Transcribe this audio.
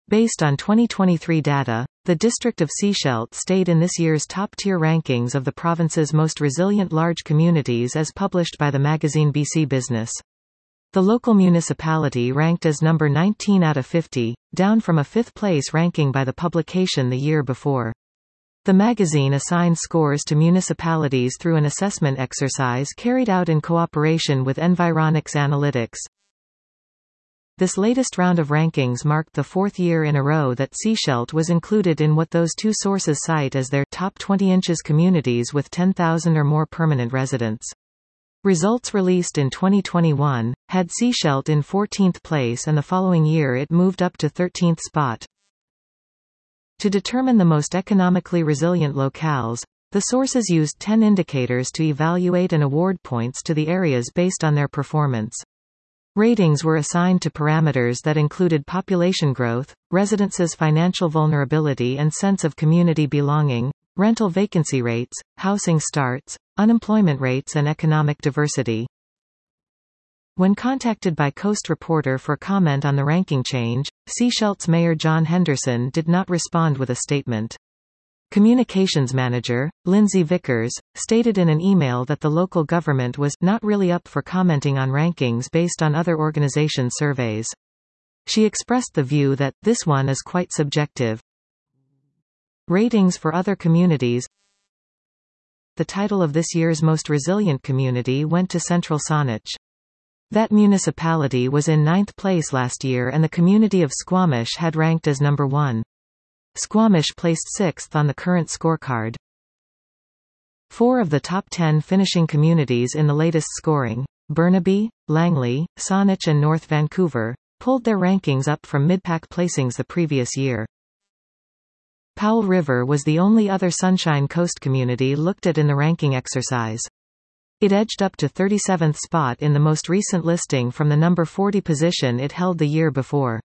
Based on 2023 data, the district of Sechelt stayed in this year's top-tier rankings of the province's most resilient large communities as published by the magazine BC Business. The local municipality ranked as number 19 out of 50, down from a fifth-place ranking by the publication the year before. The magazine assigned scores to municipalities through an assessment exercise carried out in cooperation with Environics Analytics. This latest round of rankings marked the fourth year in a row that Sechelt was included in what those two sources cite as their top 20 inches communities with 10,000 or more permanent residents. Results released in 2021 had Sechelt in 14th place, and the following year it moved up to 13th spot. To determine the most economically resilient locales, the sources used 10 indicators to evaluate and award points to the areas based on their performance. Ratings were assigned to parameters that included population growth, residents' financial vulnerability and sense of community belonging, rental vacancy rates, housing starts, unemployment rates and economic diversity. When contacted by Coast Reporter for comment on the ranking change, Sechelt's Mayor John Henderson did not respond with a statement. Communications manager, Lindsay Vickers, stated in an email that the local government was not really up for commenting on rankings based on other organization surveys. She expressed the view that this one is quite subjective. Ratings for other communities. The title of this year's most resilient community went to Central Saanich. That municipality was in 9th place last year, and the community of Squamish had ranked as number 1. Squamish placed 6th on the current scorecard. 4 of the top 10 finishing communities in the latest scoring, Burnaby, Langley, Saanich and North Vancouver, pulled their rankings up from mid-pack placings the previous year. Powell River was the only other Sunshine Coast community looked at in the ranking exercise. It edged up to 37th spot in the most recent listing from the number 40 position it held the year before.